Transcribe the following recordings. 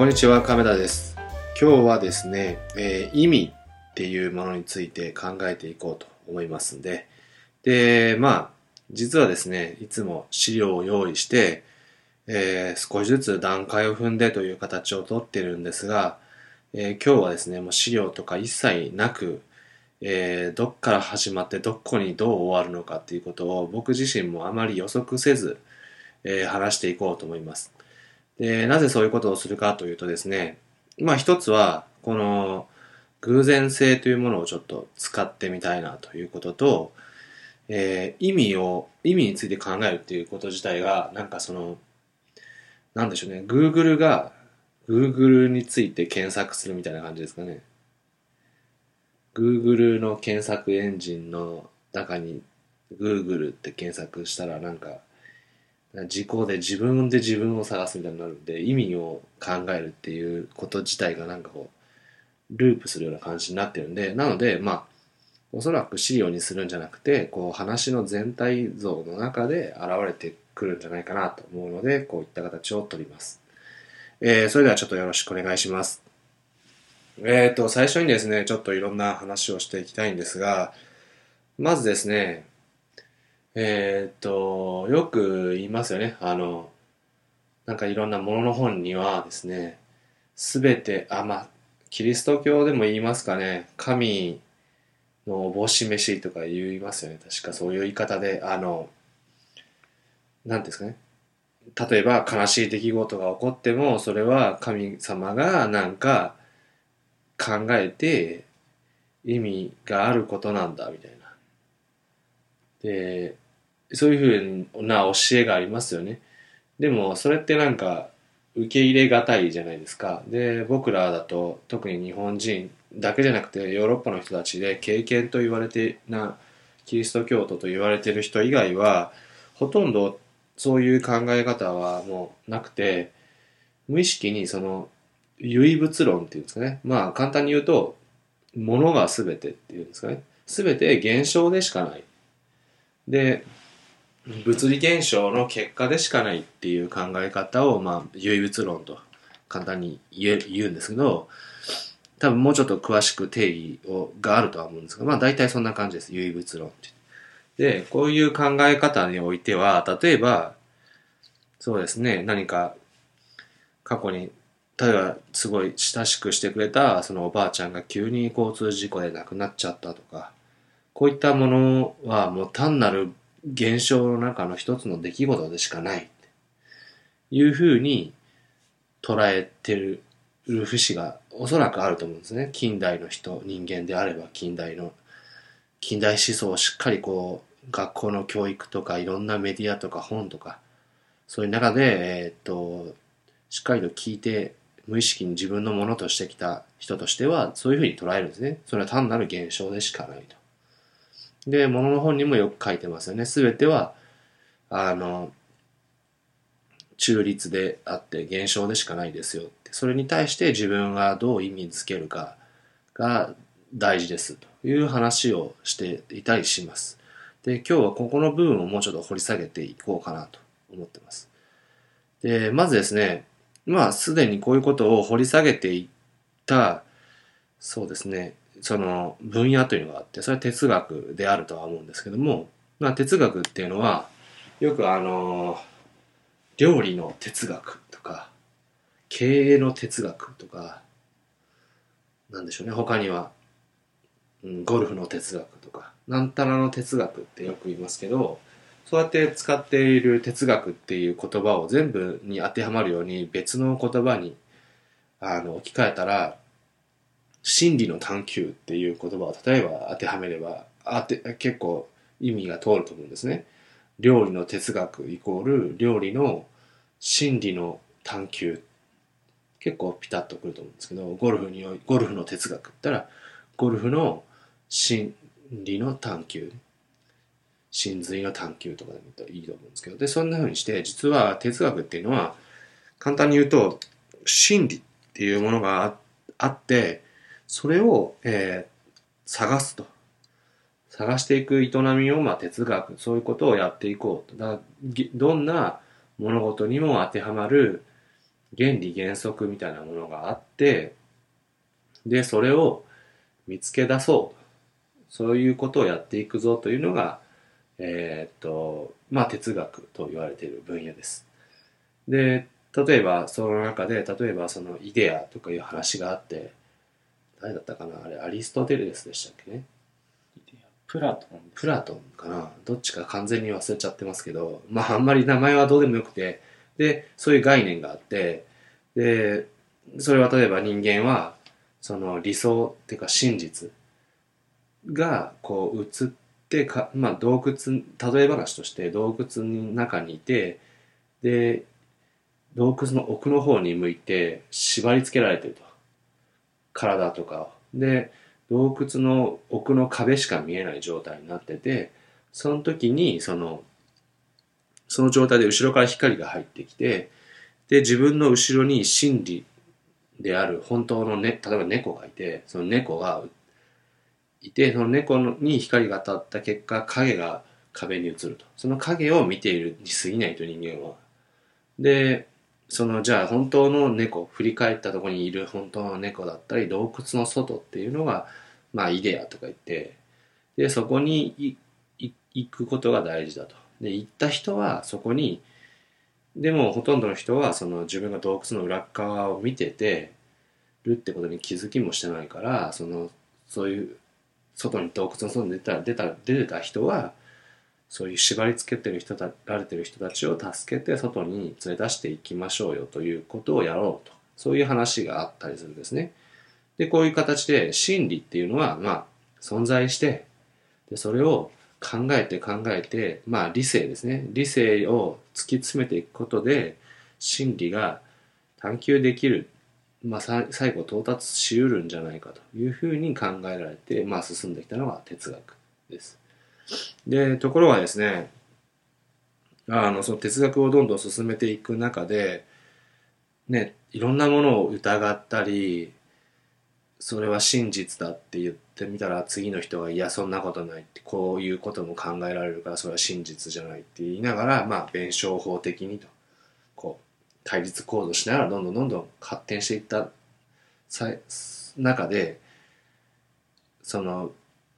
んにちは、亀田です。今日はですね、意味っていうものについて考えていこうと思いますんで、実はですね、いつも資料を用意して、少しずつ段階を踏んでという形をとってるんですが、今日はですね、もう資料とか一切なく、どっから始まってどこにどう終わるのかっていうことを僕自身もあまり予測せず、話していこうと思います。で、なぜそういうことをするかというとですね、一つは、この偶然性というものをちょっと使ってみたいなということと、意味について考えるっていうこと自体が、なんでしょうね、Google が Google について検索するみたいな感じですかね。Google の検索エンジンの中に Google って検索したら自分で自分を探すみたいになるんで、意味を考えるっていうこと自体がループするような感じになってるんで、なので、おそらく資料にするんじゃなくて、話の全体像の中で現れてくるんじゃないかなと思うので、こういった形をとります。それではちょっとよろしくお願いします。最初にですね、ちょっといろんな話をしていきたいんですが、まずですね、よく言いますよね。いろんなものの本にはですね、すべて、キリスト教でも言いますかね、神のおぼし飯とか言いますよね。確かそういう言い方で、なんていうんですかね。例えば悲しい出来事が起こっても、それは神様が考えて意味があることなんだ、みたいな。で、そういうふうな教えがありますよね。でも、それって受け入れがたいじゃないですか。で、僕らだと、特に日本人だけじゃなくて、ヨーロッパの人たちで、敬虔と言われてキリスト教徒と言われている人以外は、ほとんどそういう考え方はもうなくて、無意識に唯物論っていうんですかね。簡単に言うと、物が全てっていうんですかね。全て現象でしかない。で、物理現象の結果でしかないっていう考え方を、唯物論と簡単に言うんですけど、多分もうちょっと詳しく定義があるとは思うんですが、大体そんな感じです。唯物論って。で、こういう考え方においては、例えば、そうですね、何か過去に、例えばすごい親しくしてくれたそのおばあちゃんが急に交通事故で亡くなっちゃったとか、こういったものはもう単なる現象の中の一つの出来事でしかないというふうに捉えてる節がおそらくあると思うんですね。近代の人間であれば近代思想をしっかり学校の教育とかいろんなメディアとか本とかそういう中で、しっかりと聞いて無意識に自分のものとしてきた人としてはそういうふうに捉えるんですね。それは単なる現象でしかないと。で、ものの本にもよく書いてますよね。すべては、中立であって現象でしかないですよって。それに対して自分がどう意味づけるかが大事ですという話をしていたりします。で、今日はここの部分をもうちょっと掘り下げていこうかなと思ってます。で、まずですね、すでにこういうことを掘り下げていった、そうですね、その分野というのがあって、それは哲学であるとは思うんですけども、哲学っていうのは、よく料理の哲学とか、経営の哲学とか、なんでしょうね、他には、ゴルフの哲学とか、なんたらの哲学ってよく言いますけど、そうやって使っている哲学っていう言葉を全部に当てはまるように別の言葉に置き換えたら、真理の探求っていう言葉を例えば当てはめれば、結構意味が通ると思うんですね。料理の哲学イコール料理の真理の探求。結構ピタッとくると思うんですけど、ゴルフの哲学って言ったら、ゴルフの真理の探求。真髄の探求とかでもいいと思うんですけど、で、そんな風にして、実は哲学っていうのは、簡単に言うと、真理っていうものがあって、それを、探すと。探していく営みを、哲学、そういうことをやっていこうと。どんな物事にも当てはまる、 原理原則みたいなものがあって、で、それを見つけ出そう。そういうことをやっていくぞというのが、まあ哲学と言われている分野です。で、例えばその中で、例えばそのイデアとかいう話があって、誰だったかなあれ、アリストテレスでしたっけね。 プラトンです。 プラトンかな、どっちか完全に忘れちゃってますけど、まああんまり名前はどうでもよくて、で、そういう概念があって、で、それは例えば人間は、その理想っていうか真実がこう映ってか、まあ洞窟、例え話として洞窟の中にいて、で、洞窟の奥の方に向いて縛り付けられてると。体とかを。で、洞窟の奥の壁しか見えない状態になってて、その時にその状態で後ろから光が入ってきて、で、自分の後ろに真理である本当のね、例えば猫がいて、その猫がいて、その猫に光が当たった結果、影が壁に映ると。その影を見ているに過ぎないと人間は。で、じゃあ本当の猫、振り返ったところにいる本当の猫だったり、洞窟の外っていうのが、まあイデアとか言って、で、そこに行くことが大事だと。で、行った人はそこに、でもほとんどの人はその自分が洞窟の裏側を見ててるってことに気づきもしてないから、そういう外に洞窟の外に出てた人は、そういう縛り付けてるられてる人たちを助けて外に連れ出していきましょうよということをやろうと。そういう話があったりするんですね。で、こういう形で真理っていうのは、まあ、存在して、で、それを考えて、まあ理性ですね。理性を突き詰めていくことで、真理が探求できる、まあ最後到達しうるんじゃないかというふうに考えられて、まあ進んできたのが哲学です。で、ところがですね、その哲学をどんどん進めていく中で、ね、いろんなものを疑ったり、それは真実だって言ってみたら次の人がいやそんなことないって、こういうことも考えられるからそれは真実じゃないって言いながら、まあ弁証法的にとこう対立構造しながらどんどん発展していった中で、その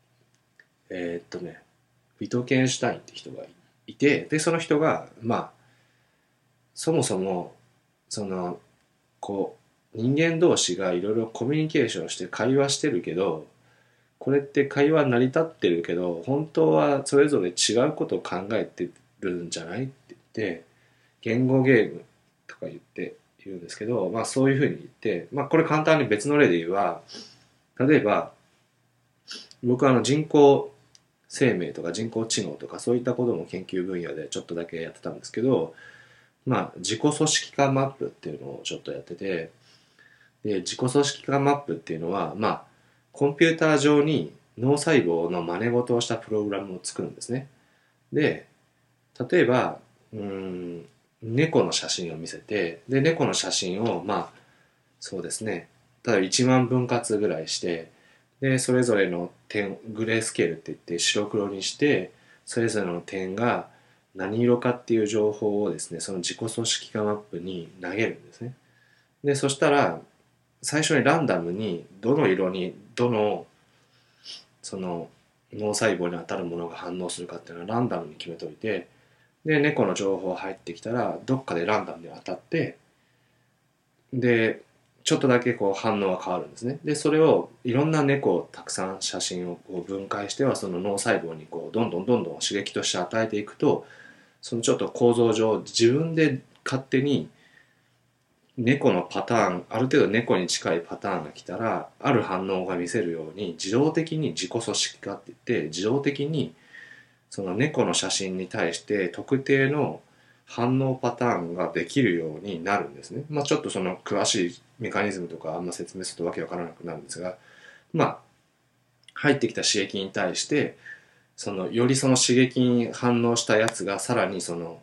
ウィトゲンシュタインって人がいて、でその人がまあそもそもそのこ人間同士がいろいろコミュニケーションして会話してるけど、これって会話成り立ってるけど本当はそれぞれ違うことを考えてるんじゃないって言って、言語ゲームとか言うんですけど、まあそういうふうに言って、まあこれ簡単に別の例で言えば、例えば僕は人工生命とか人工知能とかそういったことも研究分野でちょっとだけやってたんですけど、まあ自己組織化マップっていうのをちょっとやってて、で自己組織化マップっていうのはまあコンピューター上に脳細胞の真似事をしたプログラムを作るんですね。で例えば猫の写真を見せて、で猫の写真をまあそうですね、ただ1万分割ぐらいして、でそれぞれの点グレースケールって言って白黒にして、それぞれの点が何色かっていう情報をですね、その自己組織化マップに投げるんですね。でそしたら最初にランダムにどの色にどのその脳細胞に当たるものが反応するかっていうのはランダムに決めといて、で猫の情報入ってきたらどっかでランダムで当たって、でちょっとだけこう反応が変わるんですね。でそれをいろんな猫をたくさん写真をこう分解してはその脳細胞にこうどんどん刺激として与えていくと、そのちょっと構造上自分で勝手に猫のパターン、ある程度猫に近いパターンが来たらある反応が見せるように自動的に自己組織化って言って、自動的にその猫の写真に対して特定の反応パターンができるようになるんですね。まあちょっとその詳しいメカニズムとかあんま説明するとわけわからなくなるんですが、まあ入ってきた刺激に対してよりその刺激に反応したやつがさらにその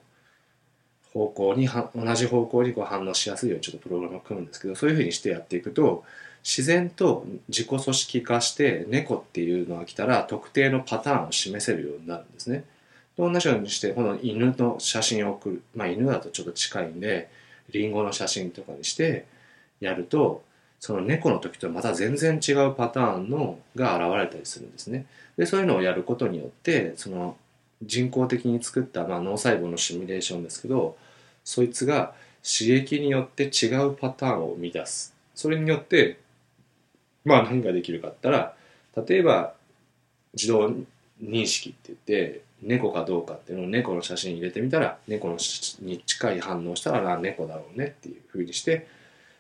同じ方向にこう反応しやすいようにちょっとプログラムを組むんですけど、そういうふうにしてやっていくと自然と自己組織化して猫っていうのが来たら特定のパターンを示せるようになるんですね。と同じようにしてこの犬の写真を送る、まあ犬だとちょっと近いんでリンゴの写真とかにしてやると、その猫の時とまた全然違うパターンのが現れたりするんですね。でそういうのをやることによって、その人工的に作った、脳細胞のシミュレーションですけど、そいつが刺激によって違うパターンを生み出す。それによって何ができるかって言ったら、例えば自動認識って言って猫かどうかっていうのを猫の写真入れてみたら、猫のに近い反応したら猫だろうねっていうふうにして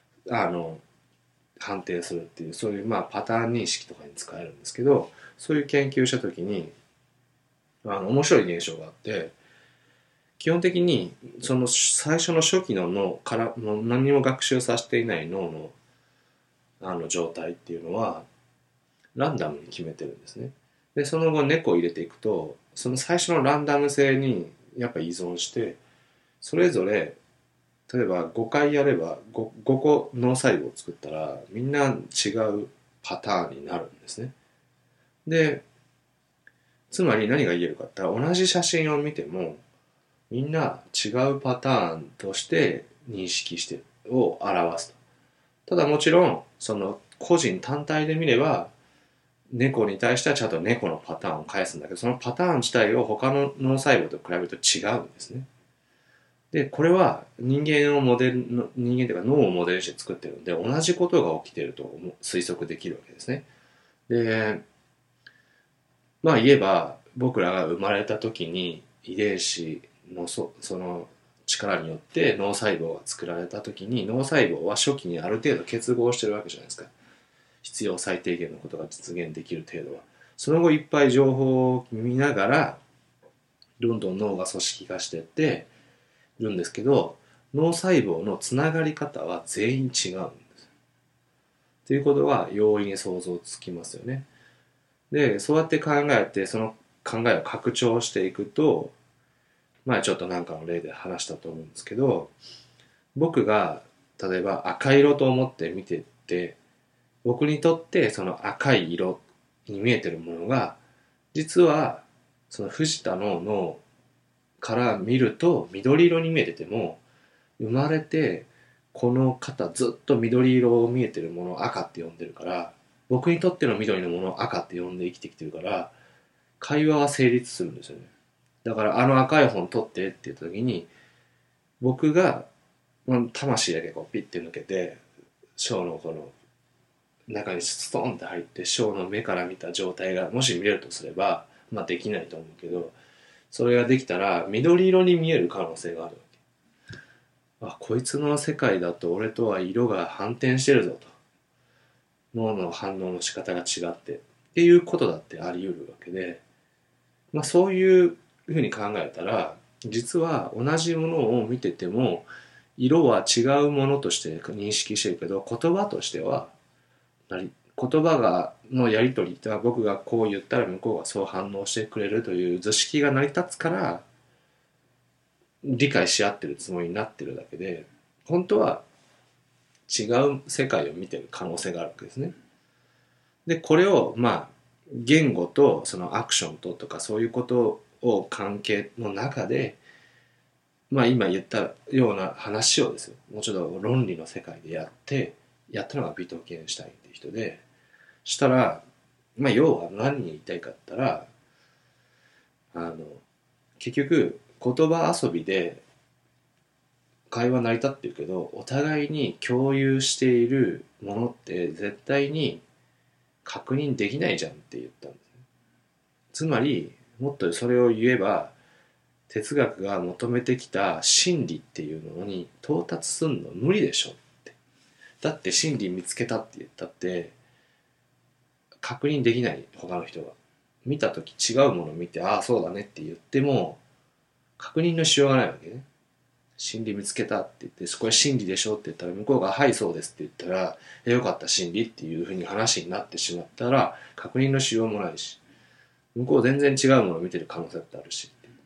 判定するっていう、そういうパターン認識とかに使えるんですけど、そういう研究した時に面白い現象があって、基本的にその最初の初期の脳からもう何も学習させていない脳の状態っていうのはランダムに決めてるんですね。でその後猫を入れていくと、その最初のランダム性にやっぱ依存して、それぞれ例えば5回やれば 5個脳細胞を作ったらみんな違うパターンになるんですね。でつまり何が言えるかって言ったら、同じ写真を見てもみんな違うパターンとして認識してを表すと。ただもちろんその個人単体で見れば猫に対してはちゃんと猫のパターンを返すんだけど、そのパターン自体を他の脳細胞と比べると違うんですね。でこれは人間というか脳をモデルにして作ってるんで、同じことが起きていると推測できるわけですね。で言えば僕らが生まれた時に遺伝子のその力によって脳細胞が作られた時に、脳細胞は初期にある程度結合してるわけじゃないですか。必要最低限のことが実現できる程度は。その後いっぱい情報を見ながらどんどん脳が組織化していってるんですけど、脳細胞のつながり方は全員違うんです。ということは容易に想像つきますよね。でそうやって考えて、その考えを拡張していくと、ちょっとなんかの例で話したと思うんですけど、僕が例えば赤色と思って見てって、僕にとってその赤い色に見えてるものが、実はその藤田の脳から見ると緑色に見えてても、生まれてこの方ずっと緑色を見えてるものを赤って呼んでるから、僕にとっての緑のものを赤って呼んで生きてきてるから、会話は成立するんですよね。だから赤い本取ってって言った時に、僕が魂だけこうピッて抜けてショーのこの中にストンって入って、ショーの目から見た状態がもし見れるとすれば、できないと思うけど、それができたら緑色に見える可能性があるわけ。こいつの世界だと俺とは色が反転してるぞと、脳の反応の仕方が違ってっていうことだってあり得るわけで、そういうふうに考えたら、実は同じものを見てても色は違うものとして認識してるけど、言葉としては言葉のやり取りっては、僕がこう言ったら向こうがそう反応してくれるという図式が成り立つから理解し合ってるつもりになってるだけで、本当は違う世界を見てる可能性があるわけですね。でこれを言語とそのアクションとかそういうことを関係の中で、今言ったような話をですよ、もうちょっと論理の世界でやったのがビトゲンシュタインっていう人で、したら要は何に言いたいかって言ったら、結局言葉遊びで会話成り立ってるけど、お互いに共有しているものって絶対に確認できないじゃんって言ったんですね。つまりもっとそれを言えば、哲学が求めてきた真理っていうのに到達するの無理でしょって。だって真理見つけたって言ったって確認できない。他の人が見た時違うものを見て、ああそうだねって言っても確認のしようがないわけね。真理見つけたって言って、これ真理でしょって言ったら向こうがはいそうですって言ったら、よかった真理っていうふうに話になってしまったら確認のしようもないし、向こう全然違うものを見てる可能性ってあるしって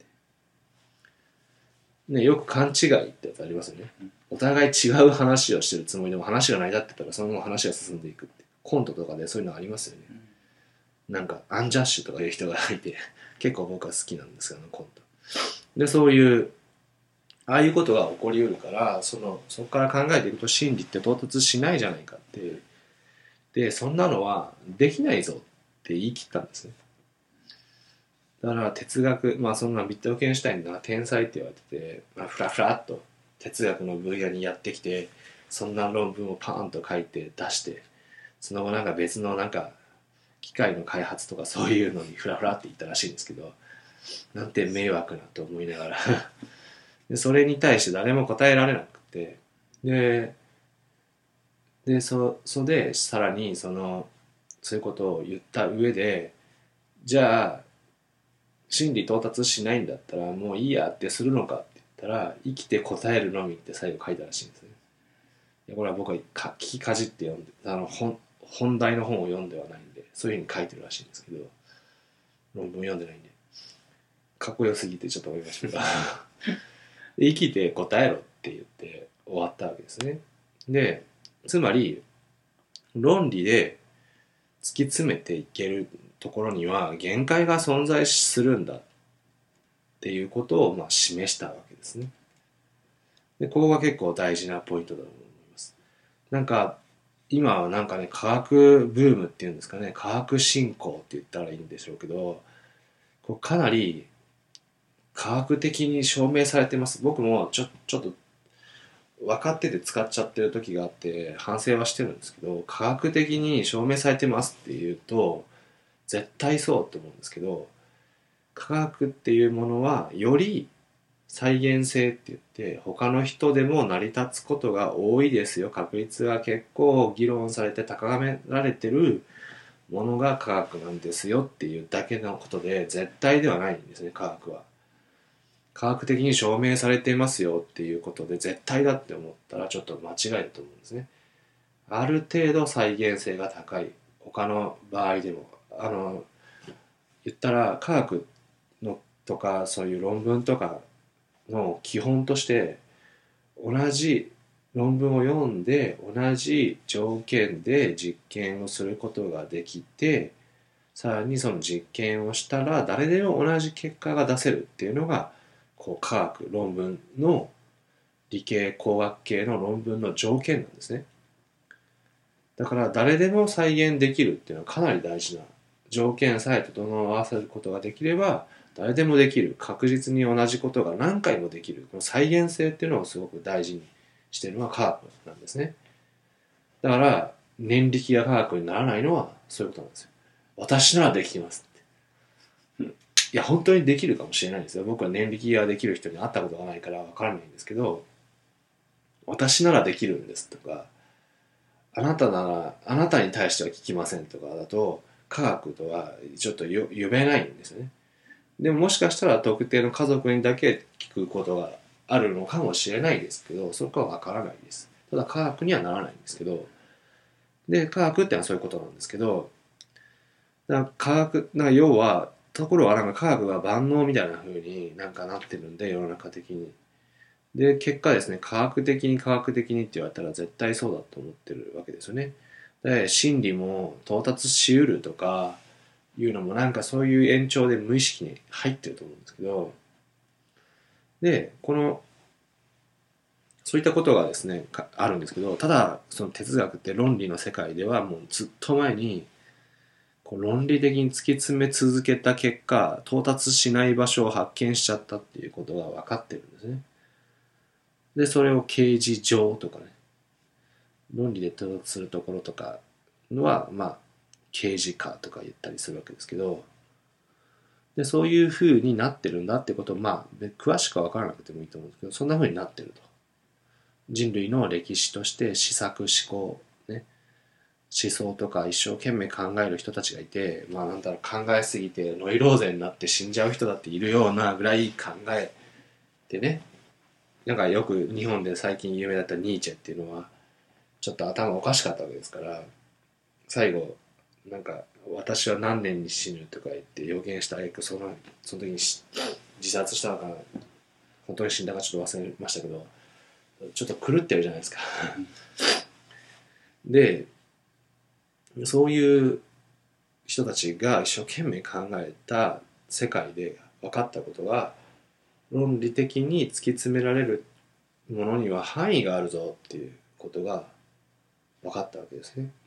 言って、よく勘違いってやつありますよね。お互い違う話をしてるつもりでも話が成り立ってたらそのまま話が進んでいくって、コントとかでそういうのありますよね。なんかアンジャッシュとかいう人がいて結構僕は好きなんですけど、コントでそういうああいうことが起こりうるから、そこから考えていくと真理って到達しないじゃないかって。で、そんなのはできないぞって言い切ったんですね。だから哲学、そんなビットゲンシュタインが天才って言われてて、フラフラっと哲学の分野にやってきて、そんな論文をパーンと書いて出して、その後なんか別のなんか機械の開発とかそういうのにフラフラって言ったらしいんですけど、なんて迷惑なと思いながらで、それに対して誰も答えられなくて、それでさらにそういうことを言った上で、じゃあ真理到達しないんだったらもういいやってするのかって言ったら、生きて答えるのみって最後書いたらしいんですね。いや、これは僕は聞きかじって読んで、本題の本を読んではないんで、そういうふうに書いてるらしいんですけど、論文読んでないんでかっこよすぎてちょっと思いましたが生きて答えろって言って終わったわけですね。で、つまり論理で突き詰めていけるところには限界が存在するんだっていうことを示したわけですね。で、ここが結構大事なポイントだと思います。なんか今はなんかね、科学ブームっていうんですかね、科学振興って言ったらいいんでしょうけど、こうかなり科学的に証明されてます。僕もちょっと分かってて使っちゃってる時があって反省はしてるんですけど、科学的に証明されてますっていうと絶対そうと思うんですけど、科学っていうものはより再現性って言って他の人でも成り立つことが多いですよ、確率が結構議論されて高められてるものが科学なんですよっていうだけのことで、絶対ではないんですね。科学は科学的に証明されていますよっていうことで絶対だって思ったらちょっと間違いだと思うんですね。ある程度再現性が高い、他の場合でも言ったら科学のとかそういう論文とかの基本として、同じ論文を読んで同じ条件で実験をすることができて、さらにその実験をしたら誰でも同じ結果が出せるっていうのがこう科学論文の理系工学系の論文の条件なんですね。だから誰でも再現できるっていうのはかなり大事な条件さえ整わせることができれば誰でもできる、確実に同じことが何回もできる、この再現性っていうのをすごく大事にしているのが科学なんですね。だから念力が科学にならないのはそういうことなんですよ。私ならできますって、いや本当にできるかもしれないんですよ。僕は念力ができる人に会ったことがないから分からないんですけど、私ならできるんですとか、あなたならあなたに対しては聞きませんとかだと科学とはちょっと呼べないんですよね。でももしかしたら特定の家族にだけ聞くことがあるのかもしれないですけど、そこは分からないです。ただ科学にはならないんですけど、で科学ってのはそういうことなんですけど、だから科学要はところはなんか科学が万能みたいな風になんかなってるんで、世の中的に。で結果ですね、科学的に科学的にって言われたら絶対そうだと思ってるわけですよね。で真理も到達しうるとかいうのもなんかそういう延長で無意識に入ってると思うんですけど、でそういったことがですねあるんですけど、ただその哲学って論理の世界ではもうずっと前にこう論理的に突き詰め続けた結果到達しない場所を発見しちゃったっていうことが分かってるんですね。でそれを形而上とかね、論理で到達するところとかのは形而化とか言ったりするわけですけど、でそういう風になってるんだってことを詳しくは分からなくてもいいと思うんですけど、そんな風になってると。人類の歴史として思索思考ね、思想とか一生懸命考える人たちがいて、なんだろう、考えすぎてノイローゼになって死んじゃう人だっているようなぐらい考えてね、なんかよく日本で最近有名だったニーチェっていうのはちょっと頭おかしかったわけですから、最後なんか私は何年に死ぬとか言って予言したその時に自殺したのか本当に死んだかちょっと忘れましたけど、ちょっと狂ってるじゃないですかでそういう人たちが一生懸命考えた世界で分かったことが、 論理的に突き詰められるものには範囲があるぞっていうことが分かったわけですね。